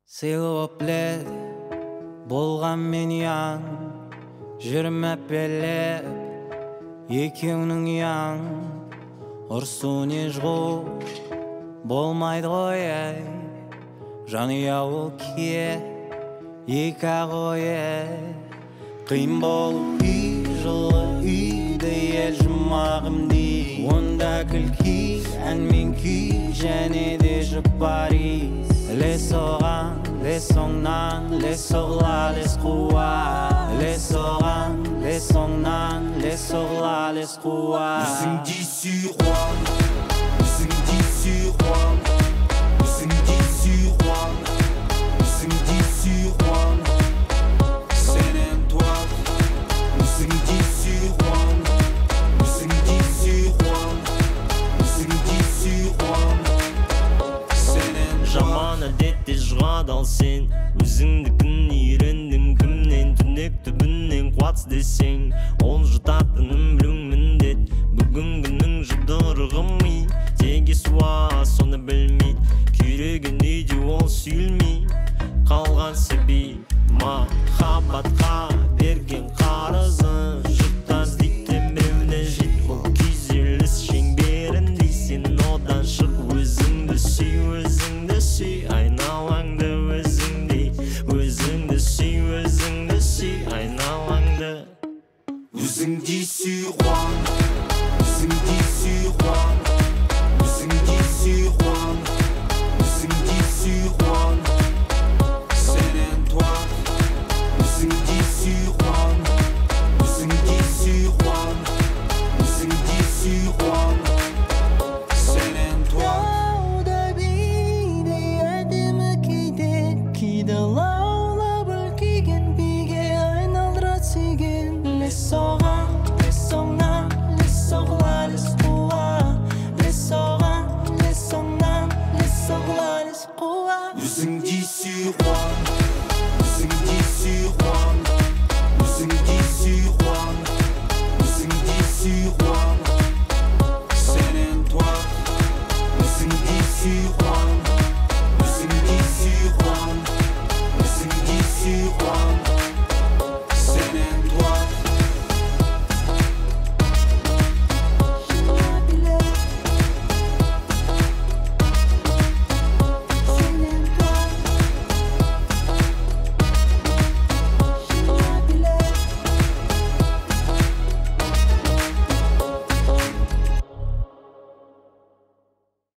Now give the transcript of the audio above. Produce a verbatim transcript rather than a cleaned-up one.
Сыйлап лед болған мен яң, жүрмәп белеп екеуінің яң. Ұрсу не жғу болмайды ғой әй, жанұя ол ке екі ғой әй. Қиын болып үй жылы үйді ел жұмағым дей, онда күлкі ән мен күй және де жұпарис. Лес оған, лес оңнан, лес оғла, лес қуа. Лес оған, лес оңнан, лес оғла, лес қуа. Үзіңдей сүйған, үзіңдей сүйған, үзіңдей сүйған, үзіңдей сүйған. Сенен туады, үзіңдей сүйған, үзіңдей сүйған, үзіңдей сүйған. Жаман әдетте жығады ал сен, өзіңдікін үйрендің кімнен. Түнек түбінен қуатс десең, ол жұтатынын білуң міндет. Бүгінгінің жұдырығым ми, теге суа соны білмейді. Күйреген үйде ол сүйілмей қалған себей. Махаббатқа берген қарызын жұттас дейтін біреуіне жет. Бұл күйзеліс шеңберінде сен одан шық. Өзіңді сүй, өзіңді сүй, айналаңды өзіңдей. Өзіңді сүй, өзіңді сүй, айналаңды. Үзіңдей сүйған, үзіңдей сүйған, үзіңдей сүйған, үзіңдей сүйған. Сенен туады, үзіңдей сүйған, үзіңдей сүйған, үзіңдей сүйған. Сенен туады. Тауда биде әдемі кейде, кейде лаулап үлкейген биге айналдырады сүйген. Лес оған, лес оңнан, лес оғла, лес қуа. Лес оған, лес оңнан, лес оғла, лес қуа. Үзіңдей сүйған,